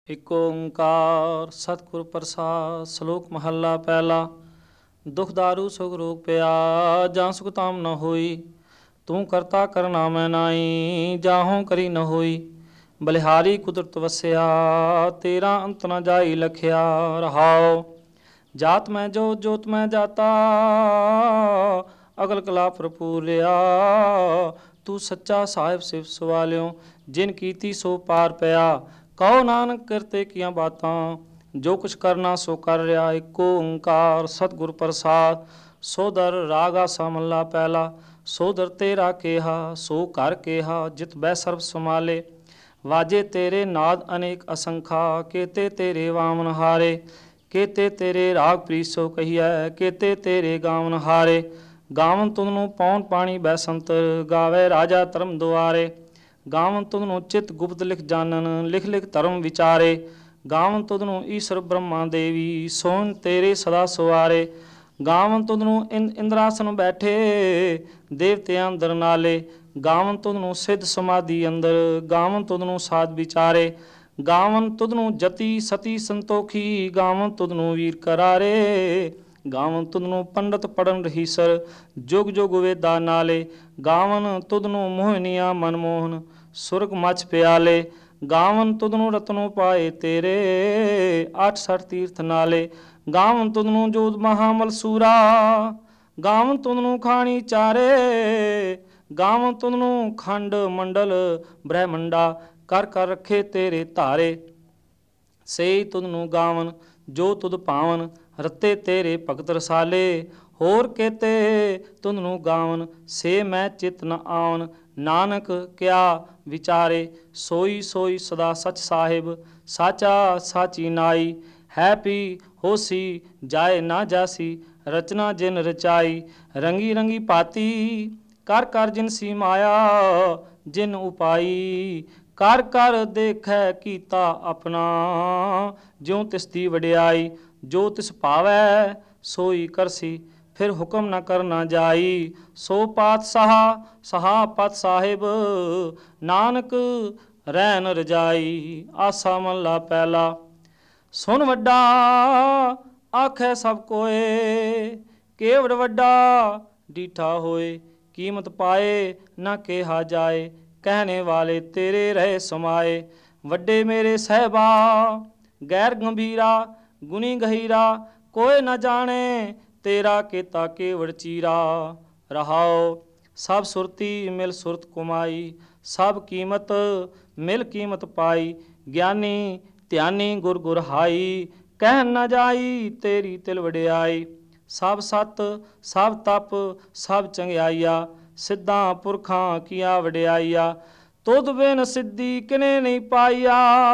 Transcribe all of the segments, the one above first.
ਇਕ ਓੰਕਾਰ ਸਤਿਗੁਰ ਪ੍ਰਸਾਦ। ਸ਼ਲੋਕ ਮਹੱਲਾ ਪਹਿਲਾ। ਦੁਖ ਦਾਰੂ ਸੁਖ ਰੋਗ ਪਿਆ, ਜਾਂ ਸੁਖ ਤਾਮ ਨ ਹੋਈ। ਤੂੰ ਕਰਤਾ ਕਰਨਾ ਮੈਂ ਨਾਈ, ਜਾਹੋਂ ਕਰੀ ਨ ਹੋਈ। ਬਲਿਹਾਰੀ ਕੁਦਰਤ ਵਸਿਆ, ਤੇਰਾ ਅੰਤ ਨ ਜਾਈ ਲਖਿਆ। ਰਹਾਉ ਜਾਤ ਮੈਂ ਜੋਤ ਜੋਤ ਮੈਂ ਜਾਤਾ, ਅਗਲ ਕਲਾ ਭਰਪੂਰਿਆ। ਤੂੰ ਸੱਚਾ ਸਾਹਿਬ ਸਿਵ ਸਵਾਲਿਓ, ਜਿਨ ਕੀਤੀ ਸੋ ਪਾਰ ਪਿਆ। ਕਹੋ ਨਾਨਕ ਕਰਤੇ ਕੀਆਂ ਬਾਤਾਂ, ਜੋ ਕੁਛ ਕਰਨਾ ਸੋ ਕਰ ਰਿਹਾ। ਇਕ ਓੰਕਾਰ ਸਤਿਗੁਰ ਪ੍ਰਸਾਦ। ਸੋਦਰ ਰਾਗ ਆਸਾ ਮਹੱਲਾ ਪਹਿਲਾ। ਸੋਦਰ ਤੇਰਾ ਕਿਹਾ, ਸੋ ਘਰ ਕਿਹਾ, ਜਿਤ ਬਹਿ ਸਰਬ ਸਮਾਲੇ। ਵਾਜੇ ਤੇਰੇ ਨਾਦ ਅਨੇਕ ਅਸੰਖਾ, ਕੇਤੇ ਤੇਰੇ ਵਾਮਨ ਹਾਰੇ। ਕੇਤੇ ਤੇਰੇ ਰਾਗ ਪ੍ਰੀਤ ਸੋ ਕਹੀਐ, ਕੇਤੇ ਤੇਰੇ ਗਾਵਨ ਹਾਰੇ। ਗਾਵਨ ਤੁਧ ਨੂੰ ਪੌਣ ਪਾਣੀ ਬੈ ਸੰਤਰ, ਗਾਵੇ ਰਾਜਾ ਧਰਮ ਦੁਆਰੇ। ਗਾਵਨ ਤੁਧ ਨੂੰ ਚਿਤ ਗੁਪਤ ਲਿਖ ਜਾਨਨ, ਲਿਖ ਲਿਖ ਧਰਮ ਵਿਚਾਰੇ। ਗਾਵਨ ਤੁਧ ਨੂੰ ਈਸ਼ਰ ਬ੍ਰਹਮਾ ਦੇਵੀ, ਸੋਨ ਤੇਰੇ ਸਦਾ ਸਵਾਰੇ। ਗਾਵਨ ਤੁਧ ਨੂੰ ਇੰਦਰਾਸਨ ਬੈਠੇ, ਦੇਵਤਿਆਂ ਅੰਦਰ ਨਾਲੇ। ਗਾਵਨ ਤੁਧ ਨੂੰ ਸਿੱਧ ਸਮਾਧੀ ਅੰਦਰ, ਗਾਵਨ ਤੁਧ ਨੂੰ ਸਾਧ ਵਿਚਾਰੇ। ਗਾਵਨ ਤੁਧ ਨੂੰ ਜਤੀ ਸਤੀ ਸੰਤੋਖੀ, ਗਾਵਨ ਤੁਧ ਨੂੰ ਵੀਰ ਕਰਾਰੇ। ਗਾਵਨ ਤੁਧ ਨੂੰ ਪੰਡਤ ਪੜਨ ਰਹੀਸਰ, ਜੁਗ ਜੁਗ ਵੇਦਾਂ ਨਾਲੇ। ਗਾਵਨ ਤੁਧ ਨੂੰ ਮੋਹਨੀਆਂ ਮਨਮੋਹਨ, ਸੁਰਗ ਮਛ ਪਿਆਲੇ। ਗਾਵਨ ਤੁਧ ਨੂੰ ਰਤਨੋ ਪਾਏ ਤੇਰੇ, 68 ਤੀਰਥ ਨਾਲੇ। ਗਾਵਨ ਤੁਧ ਨੂੰ ਜੋਤ ਮਹਾਮਲ ਸੂਰਾ, ਗਾਵਨ ਤੁਧ ਨੂੰ ਖਾਣੀ ਚਾਰੇ। ਗਾਵਨ ਤੁਧ ਨੂੰ ਖੰਡ ਮੰਡਲ ਬ੍ਰਹਮੰਡਾ, ਕਰ ਕਰ ਰੱਖੇ ਤੇਰੇ ਧਾਰੇ। ਸਈ ਤੁਧ ਨੂੰ ਗਾਵਨ ਜੋ ਤੁਧ ਭਾਵਨ, ਰਤੇ ਤੇਰੇ ਭਗਤ ਰਸਾਲੇ। ਹੋਰ ਕੇਤੇ ਤੁਧ ਨੂੰ ਗਾਵਨ, ਸੇ ਮੈਂ ਚਿਤ ਨ ਆਵਨ। ਨਾਨਕ ਕਿਆ ਵਿਚਾਰੇ, ਸੋਈ ਸੋਈ ਸਦਾ ਸਚ ਸਾਹਿਬ। ਸਾਚਾ ਸਾਚੀ ਨਾਈ, ਹੈ ਪੀ ਹੋਸੀ ਜਾਏ ਨਾ ਜਾਸੀ। ਰਚਨਾ ਜਿਨ ਰਚਾਈ, ਰੰਗੀ ਰੰਗੀ ਭਾਤੀ। ਕਰ ਕਰ ਜਿਨ ਸੀ ਮਾਇਆ, ਜਿਨ ਉਪਾਈ। ਕਰ ਕਰ ਦੇਖੈ ਕੀਤਾ ਆਪਣਾ, ਜਿਉ ਤਿਸ ਦੀ ਵਡਿਆਈ। ਜੋ ਤਿਸ ਭਾਵੈ ਸੋਈ ਕਰਸੀ, ਫਿਰ ਹੁਕਮ ਨ ਕਰਨਾ ਜਾਈ। ਸੋ ਪਾਤਸ਼ਾਹ ਸਹਾ ਪਤ ਸਾਹਿਬ, ਨਾਨਕ ਰਹਿ ਨ ਰਜਾਈ। ਆਸਾ ਮਹੱਲਾ ਪਹਿਲਾ। ਸੁਨ ਵੱਡਾ ਆਖੈ ਸਭ ਕੋਏ, ਕੇਵੜ ਵੱਡਾ ਡੀਠਾ ਹੋਏ। ਕੀਮਤ ਪਾਏ ਨਾ ਕਿਹਾ ਜਾਏ, ਕਹਿਣੇ ਵਾਲੇ ਤੇਰੇ ਰਹੇ ਸਮਾਏ। ਵੱਡੇ ਮੇਰੇ ਸਾਹਿਬਾ ਗੈਰ ਗੰਭੀਰਾ, ਗੁਣੀ ਗਹੀਰਾ। ਕੋਇ ਨ ਜਾਣੇ ਤੇਰਾ ਕੀਤਾ ਕੇਵੜ ਚੀਰਾ। ਰਹਾਉ ਸਭ ਸੁਰਤੀ ਮਿਲ ਸੁਰਤ ਕਮਾਈ, ਸਭ ਕੀਮਤ ਮਿਲ ਕੀਮਤ ਪਾਈ। ਗਿਆਨੀ ਧਿਆਨੀ ਗੁਰ ਗੁਰ ਹਾਈ, ਕਹਿ ਨ ਜਾਈ ਤੇਰੀ ਤਿਲ ਵਡਿਆਈ। ਸਭ ਸਤ ਸਭ ਤਪ ਸਭ ਚੰਗਿਆਈਆ, ਸਿੱਧਾਂ ਪੁਰਖਾਂ ਕੀਆ ਵਡਿਆਈਆ। ਤੁਧ ਬਿਨ ਸਿੱਧੀ ਕਿਨੇ ਨਹੀਂ ਪਾਈਆ,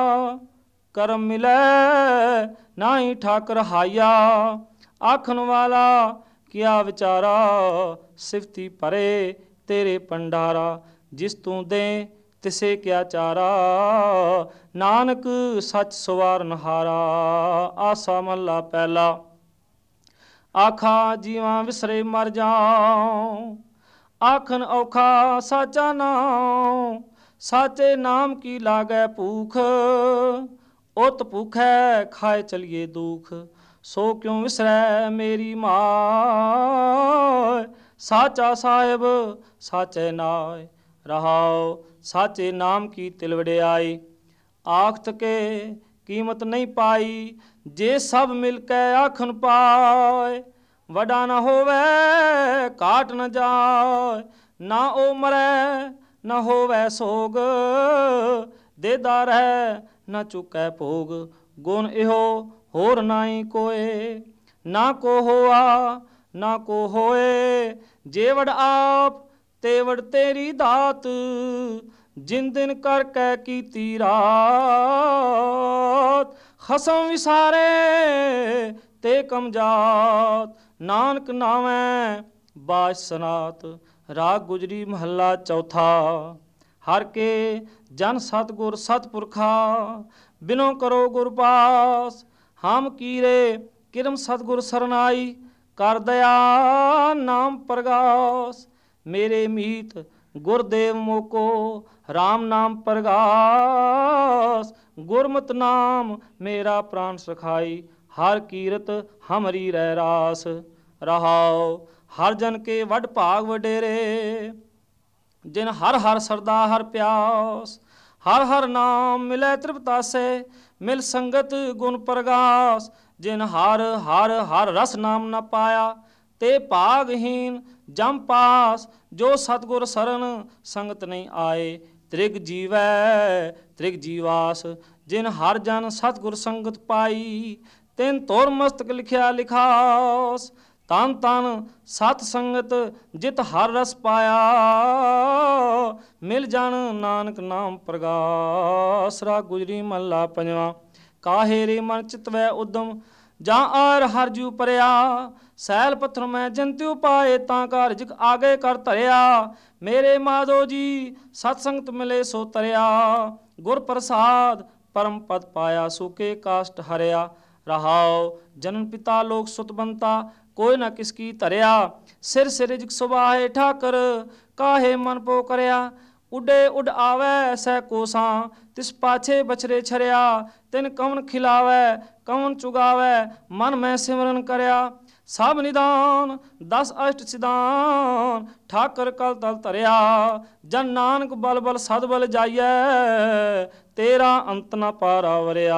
ਕਰਮ ਮਿਲੈ ਨਾਹੀ ਠਾਕਰ ਹਾਈਆ। ਆਖਣ ਵਾਲਾ ਕੀਆ ਵਿਚਾਰਾ, ਸਿਫਤੀ ਭਰੇ ਤੇਰੇ ਭੰਡਾਰਾ। ਜਿਸ ਤੂੰ ਦੇ ਤਿਸੇ ਕਿਆ ਚਾਰਾ, ਨਾਨਕ ਸੱਚ ਸਵਾਰਨ ਹਾਰਾ। ਆਸਾ ਮਹੱਲਾ ਪਹਿਲਾ। ਆਖਾ ਜੀਵਾਂ ਵਿਸਰੇ ਮਰ ਜਾਉ, ਆਖਣ ਔਖਾ ਸਾਚਾ ਨਾਉ। ਸਾਚੇ ਨਾਮ ਕੀ ਲਾਗੈ ਭੂਖ, ਉਤ ਭੂਖੈ ਖਾਏ ਚਲੀਏ ਦੁਖ। ਸੋ ਕਿਉ ਵਿਸਰੈ ਮੇਰੀ ਮਾਇ, ਸਾਚਾ ਸਾਹਿਬ ਸਾਚੇ ਨਾਇ। ਰਹਾਉ ਸਾਚੇ ਨਾਮ ਕੀ ਤਿਲ ਵਡਿਆਈ। ਆਖਤ ਕੇ ਕੀਮਤ ਨਹੀਂ ਪਾਈ, ਜੇ ਸਭ ਮਿਲ ਕੇ ਆਖਣ ਪਾਏ। ਵੱਡਾ ਨ ਹੋਵੇ ਘਾਟ ਨ ਜਾਏ, ਨਾ ਉਹ ਮਰੈ ਨ ਹੋਵੇ ਸੋਗ। ਦੇਦਾ ਰਹਿ ਨ ਚੁਕੈ ਭੋਗ, ਗੁਣ ਇਹੋ ਹੋਰ ਨਾਹੀ ਕੋਏ। ਨਾ ਕੋ ਹੋਆ ਨਾ ਕੋ ਹੋਏ, ਜੇ ਵਡ ਆਪ ਤੇ ਵਡ ਤੇਰੀ ਦਾਤ। ਜਿਨ ਦਿਨ ਕਰਕੇ ਕੀਤੀ ਰਾਤ, ਖਸਮ ਵਿਸਾਰੇ ਤੇ ਕਮ ਜਾਤ। ਨਾਨਕ ਨਾਵੈ ਬਾਜ ਸਨਾਤ। ਰਾਗ ਗੁਜਰੀ ਮਹੱਲਾ ਚੌਥਾ। ਹਰ ਕੇ ਜਨ ਸਤਿਗੁਰ ਸਤਿਪੁਰਖਾ, ਬਿਨੋ ਕਰੋ ਗੁਰ ਪਾਸ। ਹਮ ਕੀਰੇ ਕਿਰਮ ਸਤਿਗੁਰ ਸਰਨਾਈ, ਕਰ ਦਇਆ ਨਾਮ ਪ੍ਰਗਾਸ। ਮੇਰੇ ਮੀਤ ਗੁਰਦੇਵ ਮੋਕੋ, ਰਾਮ ਨਾਮ ਪ੍ਰਗਾਸ। गुरमत नाम मेरा प्राण सखाई, हर कीरत हमरी रह रास। रहाओ हर जन के वड भाग वडेरे, जिन हर हर सरदा हर प्यास। हर हर नाम मिलै तृप्तासे, मिल संगत गुण प्रगास। जिन हर हर हर रस नाम न पाया, ते भागहीन जम पास। जो सतगुर सरन संगत नहीं आए, त्रिग जीवै त्रिग जीवास। जिन हर जन सतगुर संगत पाई, तिन तोर मस्तक लिखिया लिखास। तन तन सत संगत जित हर रस पाया, मिल जान नानक नाम प्रगास। राग गुजरी महला पंजवा। काहे रे मन चितवै उदम, ਜਾਂ ਆਰ ਹਰ ਜੂ ਭਰਿਆ। ਸੈਲ ਪੱਥਰ ਮੈਂ ਜੰਤਿਉ ਪਾਏ, ਤਾਂ ਕਾ ਰਿਜਕ ਆਗੇ ਕਰ ਧਰਿਆ। ਮੇਰੇ ਮਾਧੋ ਜੀ ਸਤਸੰਗਤ ਮਿਲੇ ਸੋ ਤਰਿਆ, ਗੁਰ ਪ੍ਰਸਾਦ ਪਰਮ ਪਦ ਪਾਇਆ। ਸੂਕੇ ਕਾਸ਼ਟ ਹਰਿਆ। ਰਹਾਉ ਜਨਨ ਪਿਤਾ ਲੋਕ ਸੁਤ ਬੰਤਾ, ਕੋਈ ਨਾ ਕਿਸ ਕੀ ਧਰਿਆ। ਸਿਰ ਸਿਰ ਰਿਜਕ ਸੁਭਾਏ ਠਾਕਰ, ਕਾਹੇ ਮਨ ਪੋ ਕਰਿਆ। ਉੱਡੇ ਉੱਡ ਆਵੈ ਸਹਿ ਕੋਸਾਂ, ਤਿਸ ਪਾਛੇ ਬਛਰੇ ਛਰਿਆ। ਤਿਨ ਕਵਨ ਖਿਲਾਵੈ ਕਵਨ ਚੁਗਾਵੈ, ਮਨ ਮੈਂ ਸਿਮਰਨ ਕਰਿਆ। ਸਭ ਨਿਦਾਨ 10 ਅਸ਼ਟ ਸਿਦਾਨ, ਠਾਕਰ ਕਲ ਤਲ ਧਰਿਆ। ਜਨ ਨਾਨਕ ਬਲ ਬਲ ਸਦ ਬਲ ਜਾਈਐ, ਤੇਰਾ ਅੰਤ ਨ ਪਾਰਾ ਵਰਿਆ।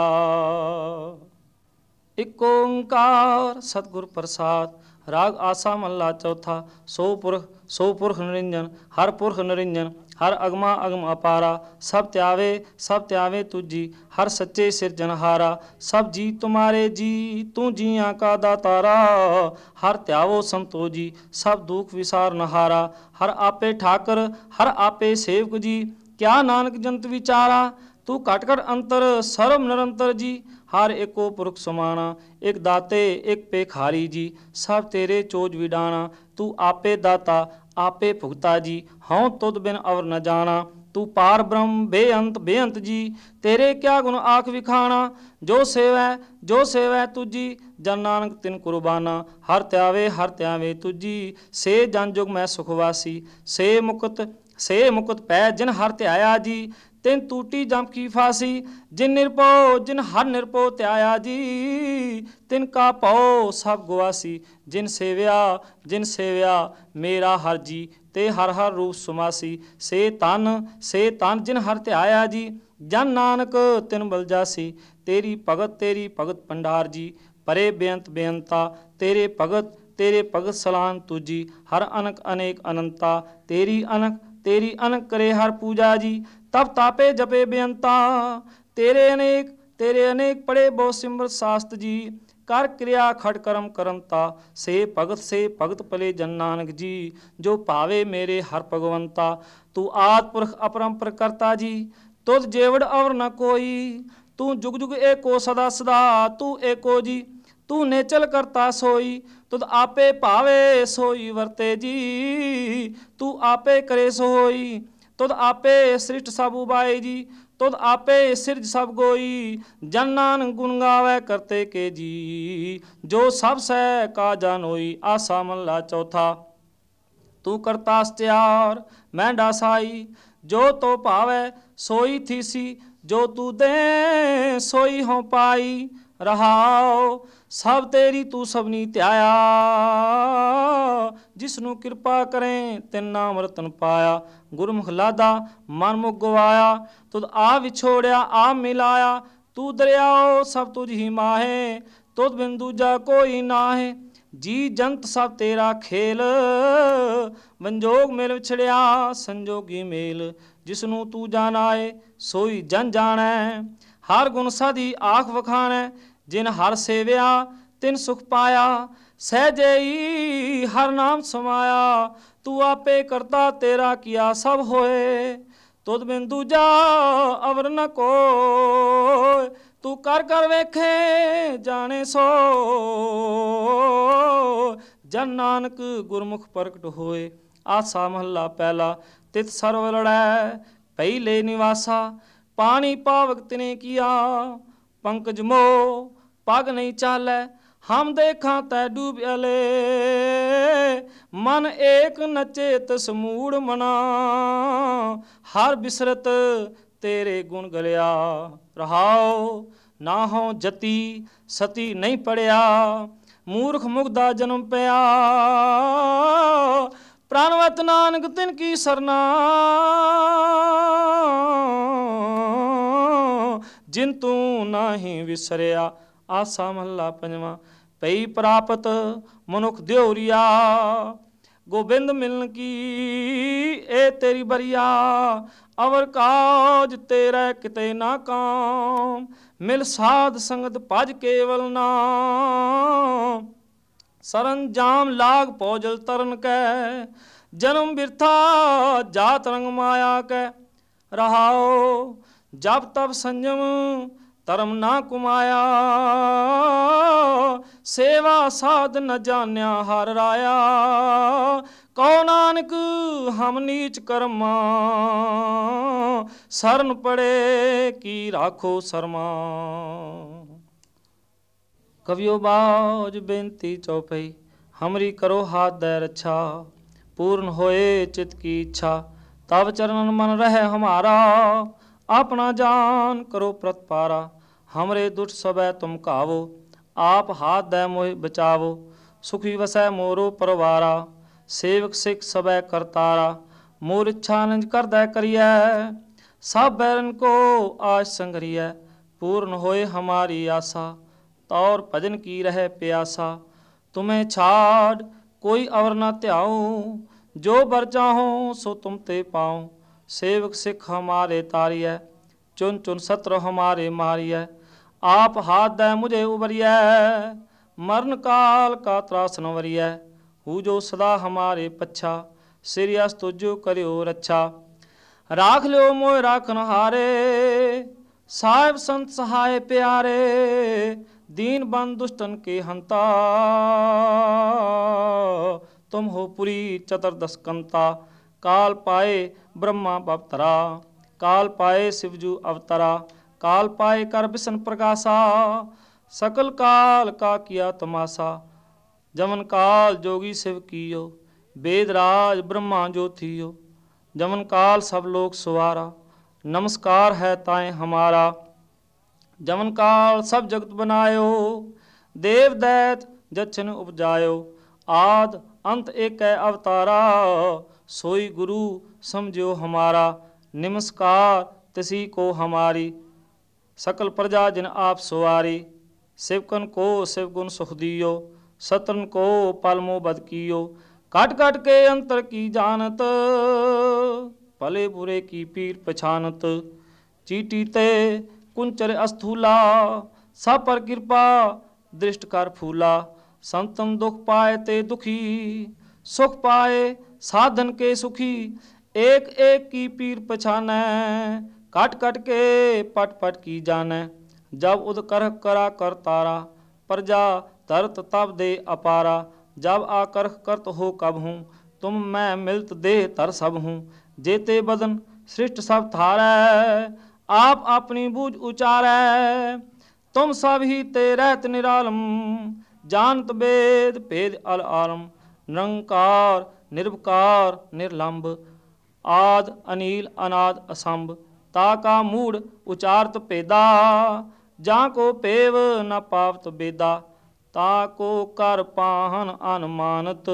ਇਕ ਓੰਕਾਰ ਸਤਿਗੁਰ ਪ੍ਰਸਾਦ। ਰਾਗ ਆਸਾ ਮਹਲਾ ਚੌਥਾ। ਸੋ ਪੁਰਖ ਨਿਰੰਜਨ, ਹਰ ਪੁਰਖ ਨਿਰੰਜਨ। ਹਰ ਅਗਮਾ ਅਗਮ ਅਪਾਰਾ, ਸਭ ਧਿਆਵੇ ਤੁਜੀ। ਹਰ ਸੱਚੇ ਸਿਰਜਨਹਾਰਾ, ਸਭ ਜੀ ਤੁਮਾਰੇ ਜੀ। ਤੂੰ ਜੀਆਂ ਕਾ ਦਾਤਾਰਾ, ਹਰ ਧਿਆਵੋ ਸੰਤੋ ਜੀ। ਸਭ ਦੁਖ ਵਿਸਾਰ ਨਹਾਰਾ, ਹਰ ਆਪੇ ਠਾਕਰ ਹਰ ਆਪੇ ਸੇਵਕ ਜੀ। ਕਿਆ ਨਾਨਕ ਜੰਤ ਵਿਚਾਰਾ, ਤੂੰ ਘਟ ਘਟ ਅੰਤਰ ਸਰਬ ਨਿਰੰਤਰ ਜੀ। ਹਰ ਏਕੋ ਪੁਰਖ ਸਮਾਣਾ, ਇੱਕ ਦਾਤੇ ਇੱਕ ਭੇਖਾਰੀ ਜੀ। ਸਭ ਤੇਰੇ ਚੋਜ ਵਿਡਾਣਾ, ਤੂੰ ਆਪੇ ਦਾਤਾ ਆਪੇ ਭੁਗਤਾ ਜੀ। ਹਉ ਤੁਧ ਬਿਨ ਅਵਰ ਨ ਜਾਣਾ, ਤੂੰ ਪਾਰ ਬ੍ਰਹਮ ਬੇਅੰਤ ਬੇਅੰਤ ਜੀ। ਤੇਰੇ ਕਿਆ ਗੁਣ ਆਖ ਵਿਖਾਣਾ, ਜੋ ਸੇਵੈ ਤੁਜੀ। ਜਨ ਨਾਨਕ ਤਿਨ ਕੁਰਬਾਨਾ, ਹਰ ਧਿਆਵੇ ਤੁਜੀ। ਸੇ ਜਨ ਜੁਗ ਮੈਂ ਸੁਖਵਾਸੀ, ਸੇ ਮੁਕਤ ਪੈ ਜਿਨ ਹਰ ਧਿਆਇਆ ਜੀ। ਤਿਨ ਟੂਟੀ ਜਮ ਕੀ ਫਾਸੀ, ਜਿਨ ਹਰ ਨਿਰਭਉ ਧਿਆਇਆ ਜੀ। ਤਿਨ ਕਾ ਭਉ ਸਭ ਗੁਆਸੀ, ਜਿਨ ਸੇਵਿਆ ਮੇਰਾ ਹਰ ਜੀ। ਤੇ ਹਰ ਹਰ ਰੂਪ ਸੁਮਾਸੀ, ਸੇ ਤਨ ਜਿਨ ਹਰ ਧਿਆਇਆ ਜੀ। ਜਨ ਨਾਨਕ ਤਿਨ ਬਲ ਜਾਸੀ, ਤੇਰੀ ਭਗਤ ਪੰਡਾਰ ਜੀ। ਪਰੇ ਬੇਅੰਤ ਬੇਅੰਤਾ, ਤੇਰੇ ਭਗਤ ਸਲਾਨ ਤੁਜੀ। ਹਰ ਅਨਕ ਅਨੇਕ ਅਨੰਤਾ, ਤੇਰੀ ਅਨਕ ਕਰੇ ਹਰ ਪੂਜਾ ਜੀ। ਤਬ ਤਾਪੇ ਜਪੇ ਬੇਅੰਤਾ, ਤੇਰੇ ਅਨੇਕ ਪੜੇ ਬਹੁ ਸਿਮਰਤ ਸਾਸਤ ਜੀ। ਕਰ ਕਿਰਿਆ ਖੜ ਕਰਮ ਕਰਮਤਾ, ਸੇ ਭਗਤ ਭਲੇ ਜਨ ਨਾਨਕ ਜੀ। ਜੋ ਭਾਵੇ ਮੇਰੇ ਹਰ ਭਗਵੰਤਾ, ਤੂੰ ਆਦਿ ਪੁਰਖ ਅਪਰੰਪਰ ਕਰਤਾ ਜੀ। ਤੁਧ ਜੇਵੜ ਅਵਰ ਨ ਕੋਈ, ਤੂੰ ਜੁਗ ਜੁਗ ਏਕੋ ਸਦਾ ਸਦਾ। ਤੂੰ ਏਕੋ ਜੀ, ਤੂੰ ਨੇਚਲ ਕਰਤਾ ਸੋਈ। ਤੁਧ ਆਪੇ ਭਾਵੇ ਸੋਈ ਵਰਤੇ ਜੀ। ਤੂੰ ਆਪੇ ਕਰੇ ਸੋਈ, ਤੁਧ ਆਪੇ ਸ੍ਰਿਸ਼ਟ ਸਭ ਉਬਾਏ ਜੀ। ਤੁਧ ਆਪੇ ਸਿਰਜ ਸਭ ਗੋਈ, ਜਨ ਨਾਨਕ ਗੁਣ ਗਾਵੈ ਕਰਤੇ ਕੇ ਜੀ। ਜੋ ਸਭ ਸਹਿ ਕਾ ਜਾਨੋਈ। ਆਸਾ ਮਹਲਾ ਚੌਥਾ। ਤੂੰ ਕਰਤਾ ਸਤਿਆਰ ਮੈਂ ਡਾਸਾਈ, ਜੋ ਤੋ ਭਾਵੈ ਸੋਈ ਥੀਸੀ। ਜੋ ਤੂੰ ਦੇ ਸੋਈ ਹਉ ਪਾਈ। ਰਹਾਉ ਸਭ ਤੇਰੀ ਤੂੰ ਸਭਨੀ ਧਿਆਇਆ, ਜਿਸਨੂੰ ਕਿਰਪਾ ਕਰੇ ਤਿਨ ਨਾਮ ਰਤਨ ਪਾਇਆ। ਗੁਰਮੁਖ ਲਾਦਾ ਮਨ ਮੁਖ ਗਵਾਇਆ, ਤੁਧ ਆ ਵਿਛੋੜਿਆ ਆ ਮਿਲਾਇਆ। ਤੂੰ ਦਰਿਆਓ ਸਭ ਤੁਝ ਹੀ ਮਾਹੇ, ਤੁਧ ਬਿਨ ਦੂਜਾ ਕੋਈ ਨਾਹੇ। ਜੀ ਜੰਤ ਸਭ ਤੇਰਾ ਖੇਲ, ਵੰਜੋਗ ਮਿਲ ਵਿਛੜਿਆ ਸੰਜੋਗੀ ਮੇਲ। ਜਿਸਨੂੰ ਤੂੰ ਜਾਣਾਏ ਸੋਈ ਜਨ ਜਾਣੈ, ਹਰ ਗੁਣ ਸਦੀ ਆਖ ਵਖਾਣੈ। ਜਿਨ ਹਰ ਸੇਵਿਆ ਤਿਨ ਸੁਖ ਪਾਇਆ, ਸਹਿਜੇ ਹੀ ਹਰ ਨਾਮ ਸਮਾਇਆ। ਤੂੰ ਆਪੇ ਕਰਤਾ ਤੇਰਾ ਕੀਆ ਸਭ ਹੋਏ, ਤੁਧ ਬਿਨ ਦੂਜਾ ਅਵਰ ਨ ਕੋਇ। ਤੂੰ ਕਰ ਕਰ ਵੇਖੇ ਜਾਣੇ ਸੋ, ਜਨ ਨਾਨਕ ਗੁਰਮੁਖ ਪ੍ਰਗਟ ਹੋਏ। ਆਸਾ ਮਹੱਲਾ ਪਹਿਲਾ। ਤਿਤ ਸਰਵ ਲੜੈ ਪਹਿਲੇ ਨਿਵਾਸਾ, ਪਾਣੀ ਪਾਵਕ ਤਿਨੇ ਕੀਆ। ਪੰਕਜ ਮੋਹ ਪਗ ਨਹੀਂ ਚਾਲੈ, ਹਮ ਦੇਖਾਂ ਤੈ ਡੂਬ ਅਲੇ। ਮਨ ਏਕ ਨਚੇ ਤਿਸ ਮੂੜ ਮਨਾ, ਹਰ ਬਿਸਰਤ ਤੇਰੇ ਗੁਣ ਗਲਿਆ। ਰਹਾਉ ਨਾ ਹੋ ਜਤੀ ਸਤੀ ਨਹੀਂ ਪੜਿਆ, ਮੂਰਖ ਮੁਗਦਾ ਜਨਮ ਪਿਆ। ਪ੍ਰਾਨਵਤ ਨਾਨਕ ਤਿਨ ਕੀ ਸਰਨਾ, ਜਿਨ ਤੂੰ ਨਾਹੀਂ ਵਿਸਰਿਆ। ਆਸਾ ਮਹੱਲਾ ਪੰਜਵਾਂ। ਪਈ ਪ੍ਰਾਪਤ ਮਨੁੱਖ ਦਿਉਰੀਆ, ਗੋਬਿੰਦ ਮਿਲਨ ਕੀ ਇਹ ਤੇਰੀ ਬਰੀਆ। ਅਵਰ ਕਾਜ ਤੇਰਾ ਕਿਤੇ ਨਾ ਕਾਮ, ਮਿਲ ਸਾਧ ਸੰਗਤ ਭਜ ਕੇਵਲ ਨਾਮ। ਸਰੰਜਾਮ ਲਾਗ ਭੋਜਲ ਤਰਨ ਕੈ, ਜਨਮ ਬਿਰਥਾ ਜਾਤ ਰੰਗ ਮਾਇਆ ਕੈ। ਰਹਾਉ ਜਪ ਤਪ ਸੰਜਮ ਧਰਮ ਨਾ ਕੁਮਾਇਆ, ਸੇਵਾ ਸਾਧ ਨ ਜਾਣਿਆ ਹਰ ਰਾਇਆ। ਕਹੋ ਨਾਨਕ ਹਮ ਨੀਚ ਕਰਮਾ, ਸਰਨ ਪੜੇ ਕੀ ਰਾਖੋ ਸਰਮਾ। ਕਵਿਓ ਬਾਜ ਬੇਨਤੀ ਚੌਪਈ। हमरी करो हाथ दय रक्षा, पूर्ण होए चित की इच्छा। तब चरणन मन रहे हमारा, अपना जान करो प्रतपारा। हमरे दुष्ट सबै तुम कावो, आप हाथ दय मोहि बचावो। सुखी वसै मोरो परवारा, सेवक सिख सबै करतारा। मोर इच्छा निज कर दय करियै, सब बैरन को आज संगरियै। पूर्ण होए हमारी आशा, तौर भजन की रहे प्यासा। तुम्हें छाड़ कोई अवर न त्याऊं, जो बर चाहो सो तुम ते पाऊं। सेवक सिख हमारे तारियै, चुन चुन सत्र हमारे मारियै। आप हाथ दय मुझे उबरियै, मरण काल का त्रास न वरियै। हु जो सदा हमारे पच्छा, सिरियस तुझो करियो रक्षा। राख लियो मोह राखन हारे, साहिब संत सहाय प्यारे। दीन बंद दुष्टन के हंता, तुम हो पुरी चतुर्दश कंता। काल पाए ब्रह्मा बवतरा, काल पाए शिवजू अवतरा। काल पाए कर बिसन प्रकाशा, सकल काल का किया तमाशा। जमन काल जोगी शिव कियो, वेद राज ब्रह्मा जो थियो। जमन काल सब लोग सुवारा, नमस्कार है ताएं हमारा। जमन काल सब जगत बनायो, देव दैत जछन उपजायो। आद अंत एक अवतारा, सोई गुरु समझो हमारा। नमस्कार तिसी को हमारी, सकल प्रजा जिन आप सुवारी। शिवकन को शिवगुण सुख दियो, सतन को पलमो बद कियो। काट काट के अंतर की जानत, भले बुरे की पीर पछानत। चीटी ते कुंचर अस्थूला, सब पर कृपा दृष्ट कर फूला। संतन दुख पाए ते दुखी, सुख पाए साधन के सुखी। एक एक की पीर पछानै, काट काट के पट पट की जानै। जब उद करह करा कर तारा, प्रजा धरत तब दे अपारा। जब आकर्ह करत हो कब हूँ, तुम मैं मिलत दे तर सब हूँ। जेते बदन सृष्ट सब थारै, आप अपनी बूझ उचारै। तुम सब ही ते रहत निरालम, जानत वेद भेद अल आलम। निरंकार निर्विकार निर्लंब, आद अनील अनाद असंभ। ताका मूढ़ उचारत पेदा, जाको पेव न पावत बेदा। ताको कर पाहन अनुमानत,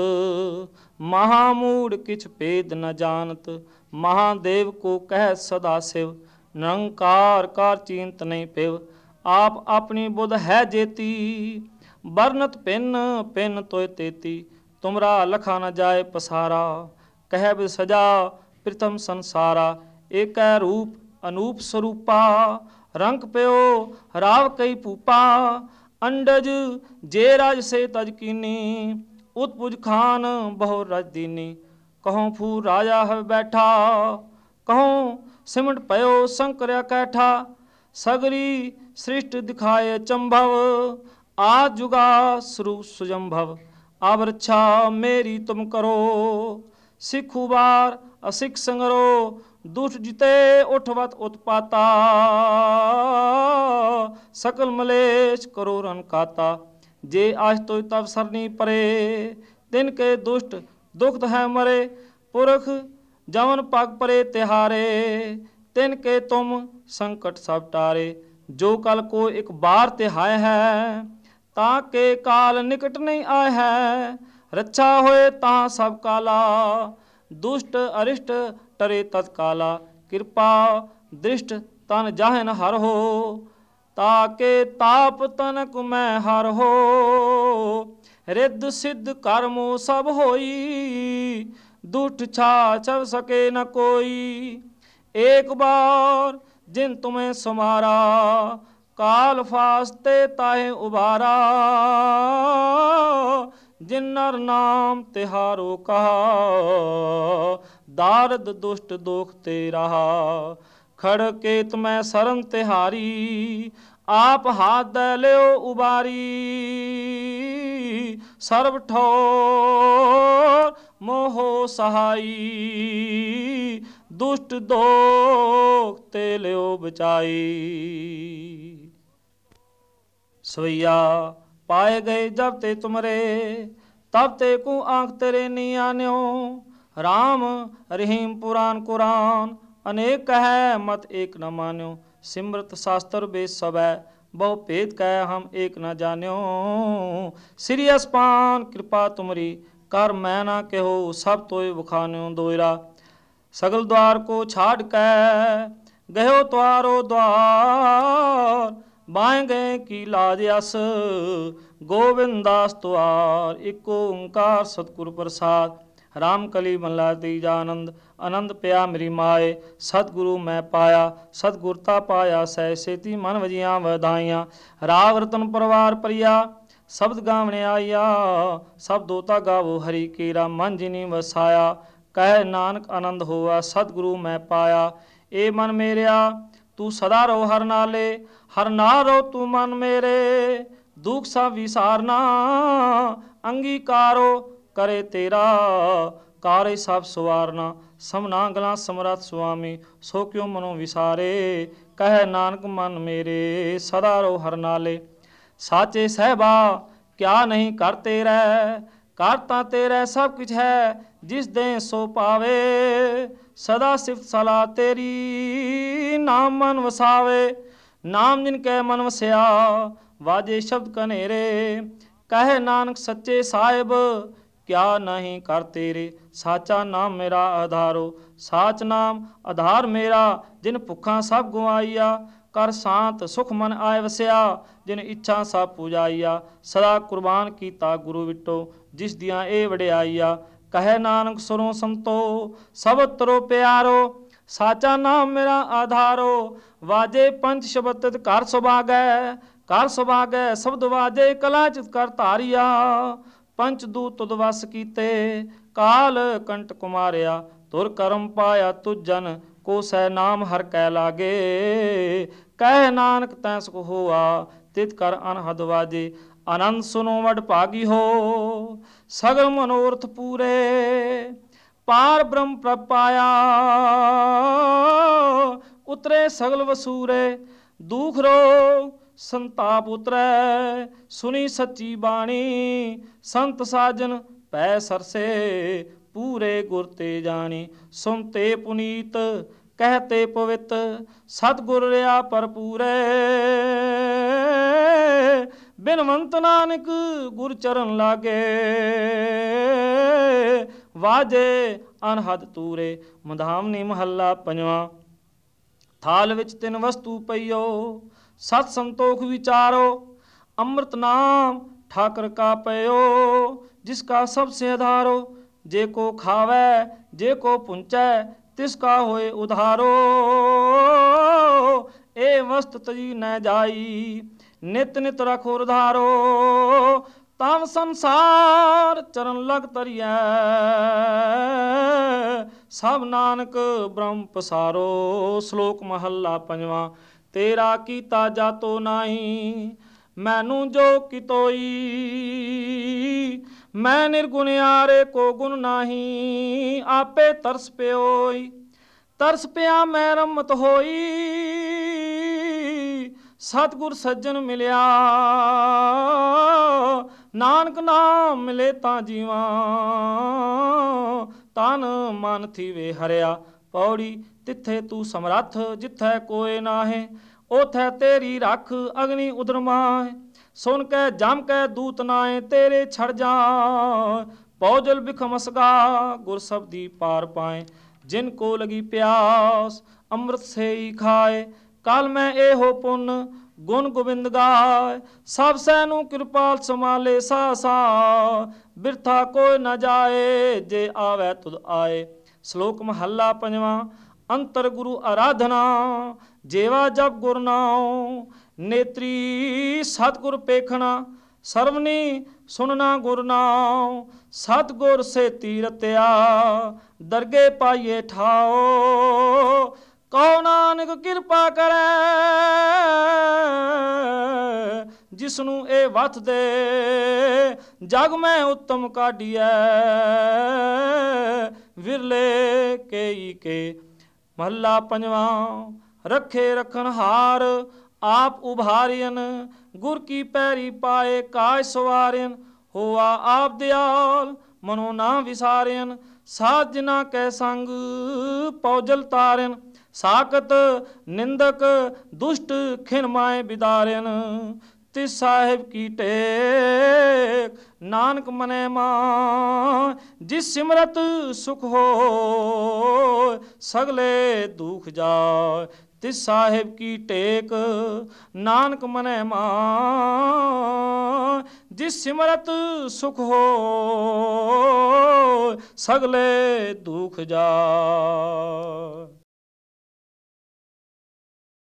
महामूढ़ किछ भेद न जानत। महादेव को कह सदा शिव, निरंकार कार चींत नहीं पिव। आप अपनी बुध है जेती, बरनत पिन पिन तोय तेती। तुमरा लखा न जाए पसारा, कह बिद सजा प्रथम संसारा। एक रूप अनूप स्वरूपा, रंग प्यो राव कई पूपा। अंडज जे राज से तज कीनी, उत्पुज खान बहु रज दीनी। कहूँ फूर राजा है बैठा, कहूँ सिमट पयो शंकर कैठा। सगरी सृष्ट दिखाए चंभव, आज जुगा स्वरूप सुजंभव। अब रक्षा मेरी तुम करो, सिख उबार असिख संगरो। दुष्ट जिते उठवत उत्पाता, सकल मलेश करो रन काता। जे आज तो तब सरनी परे, तिनके दुष्ट दुखत है मरे। पुरख जवन पग परे तिहारे, तिनके तुम संकट सब टारे। जो कल को एक बार तिहाय है, ताके काल निकट नहीं आए है। रक्षा होए ता सब काला, दुष्ट अरिष्ट टरे तत्काला। कृपा दृष्ट तन जाहन हर हो, ताके ताप तनक मैं हर हो। रिद्ध सिद्ध कर्मो सब होई, दुष्ट छाछव सके न कोई। एक बार जिन तुम्हें सुमारा, काल फास्ते ताहे उबारा। जिन नर नाम तिहारो कहा, दारद दुष्ट दोख ते रहा। खड़ केत में शरण तिहारी, आप हाथ दे ल्यो उबारी। सर्व ठोर मोहो सहाई, दुष्ट दोख ते ल्यो बचाई। सवैया पाए गए जब ते तुमरे, तब ते को आंख तेरे नहीं आन्यो। राम रहीम पुराण कुरान, अनेक कह मत एक न मान्यो। सिमरत शास्त्र वेद सब है, बहु भेद कह हम एक न जान्यो। श्री अस्पान कृपा तुमरी, कर मैं ना कहो सब तोय बखान्यो। दोयरा सगल द्वार को छाड़ कै, गयो त्वारो द्वार। बाएं गए की लाज अस, गोविंदास द्वार। एक ओंकार सतगुरु प्रसाद, राम कली मल्ला तीजा आनंद। आनंद पिया मेरी माए, सतगुरु मैं पाया। सतगुरता पाया सह सेती, मन वजिया वधाइया। राव रतन परवार परिया, शब्द गावने आइया। सब दोता गावो हरि केरा, मन जिनी वसाया। कह नानक आनंद होआ, सतगुरु मैं पाया। ए मन मेरिया तू सदा रहो हर नाले, हर नाल रहो तू मन मेरे। दुख सा विसारना अंगीकारो करे तेरा, कार्य सब सुवारना। समना गला समरथ स्वामी, सो क्यों मनो विसारे। कह नानक मन मेरे, सदा रहो हर नाले। साचे सहबा क्या नहीं कर तेरे, करता तेरे सब कुछ है जिस दे सो पावे। सदा सिफत सलाह तेरी, नाम मन वसावे। नाम जिनके मन वसया, वाजे शब्द कनेरे। कहे नानक सच्चे साहिब, क्या नहीं कर तेरे। साचा नाम मेरा आधारो, साच नाम आधार मेरा। जिन भुखा सब गुआइया, कर शांत सुख मन आय वसया। जिन इच्छा सब पूजाइया, सदा कुर्बान कीता गुरु विटो। जिस दियाँ ए वड्याइया, कहे नानक सुरो संतो, सब तरो प्यारो। साचा नाम मेरा आधारो, वाजे पंच शब्द घर सुभागै। कर सुभागै शब्द वाजे, कला चित कर धारिया। पंच दूत तुद वस कीते, काल कंट कुमारिया। तुर करम पाया तुझ जन, को सह नाम हर कै लागे। कह नानक तै सुख होआ, तित कर अनहद वाजे। आनंद सुनो वड भागी हो, सगल मनोरथ पूरे। पार ब्रह्म प्रभ पाया, उतरे सगल वसूरे। दुख रोग संताप उतरै, सुनी सच्ची बाणी। संत साजन पै सरसे, पूरे गुर ते जानी। सुनते पुनीत कहते पवित, सतगुर रहा भरपूरे। बिनवंत नानक गुर चरण लागे, वाजे अनहद तूरे। मधामनी महला पंजवा। थाल विच तिन वस्तु पईओ, सत संतोख विचारो। अमृत नाम ठाकर का पयो, जिसका सबसे आधारो। जे को खावे जे को पुंचै, तिसका होए उधारो। ए वस्त तजी न जाई, नित नित रखो उधारो। तम संसार चरण लग तरिया, सब नानक ब्रह्म पसारो। श्लोक महला पंजवा। तेरा कीता जातो नाही, मैनू जो कितोई। मैं निर्गुणियारे को गुण नाही, आपे तरस प्योई। तरस पिया मैं रमत होई, सतगुर सज्जन मिलिया। नानक नाम मिले ता जीवा, तन मन थी वे हरिया। ਪੌੜੀ ਤਿੱਥੇ ਤੂੰ ਸਮਰੱਥ ਜਿੱਥੈ ਕੋਏ ਨਾਹੇ, ਉਥੈ ਤੇਰੀ ਰੱਖ ਅਗਨੀ ਉਦਰਮਾਏ। ਸੁਣ ਕੇ ਜਮ ਕੇ ਦੂਤ ਨਾਏ ਤੇਰੇ ਛੜ ਜਾ, ਪੌਜਲ ਬਿਖਮਸਗਾ ਗੁਰ ਸਬਦੀ ਪਾਰ ਪਾਏ। ਜਿਨ ਕੋ ਲਗੀ ਪਿਆਸ ਅੰਮ੍ਰਿਤ ਸੇ ਹੀ ਖਾਏ, ਕਲ ਮੈਂ ਇਹੋ ਪੁੰਨ ਗੁਣ ਗੋਬਿੰਦ ਗਾਏ। ਸਭ ਸੈਨੂੰ ਕਿਰਪਾਲ ਸੰਭਾਲੇ ਸਾਸਾ, ਬਿਰਥਾ ਕੋਈ ਨ ਜਾਏ ਜੇ ਆਵੈ ਤੁਧ ਆਏ। ਸ਼ਲੋਕ ਮਹੱਲਾ ਪੰਜਵਾਂ। ਅੰਤਰ ਗੁਰੂ ਆਰਾਧਨਾ ਜੇਵਾ ਜਪ ਗੁਰ ਨਾਉ, ਨੇਤਰੀ ਸਤਿਗੁਰ ਪੇਖਣਾ ਸਰਵਨੀ ਸੁਨਣਾ ਗੁਰ ਨਾਉ। ਸਤਿਗੁਰ ਸੇਤੀ ਰਤਿਆ ਦਰਗੇ ਪਾਈਏ ਠਾਓ, ਕਉ ਨਾਨਕ ਕਿਰਪਾ ਕਰੇ ਜਿਸਨੂੰ ਇਹ ਵਥ ਦੇ। ਜਗ ਮੈਂ ਉੱਤਮ ਕਾਢੀਐ ਵਿਰਲੇ ਕੇਈ ਕੇ। ਮਹੱਲਾ ਪੰਜਵਾਂ। ਰੱਖੇ ਰਖਣ ਹਾਰ ਆਪ ਉਭਾਰਿਅਨ, ਗੁਰ ਕੀ ਪੈਰੀ ਪਾਏ ਕਾਜ ਸਵਾਰਿਅਨ। ਹੋਆ ਆਪ ਦਿਆਲ ਮਨੋ ਨਾ ਵਿਸਾਰਿਅਨ, ਸਾਧ ਜਿਨਾ ਕੈ ਸੰਗ ਪੌਜਲ ਤਾਰਿਅਨ। ਸਾਕਤ ਨਿੰਦਕ ਦੁਸ਼ਟ ਖਿਨ ਮਾਏ ਬਿਦਾਰਿਅਨ, ਤਿਸ ਸਾਹਿਬ ਕੀ ਟੇਕ ਨਾਨਕ ਮਨੈ ਮਾਨ। ਜਿਸ ਸਿਮਰਤ ਸੁਖ ਹੋਇ ਸਗਲੇ ਦੁਖ ਜਾਇ, ਤਿਸ ਸਾਹਿਬ ਕੀ ਟੇਕ ਨਾਨਕ ਮਨੈ ਮਾਨ। ਜਿਸ ਸਿਮਰਤ ਸੁਖ ਹੋਇ ਸਗਲੇ ਦੁਖ ਜਾਇ।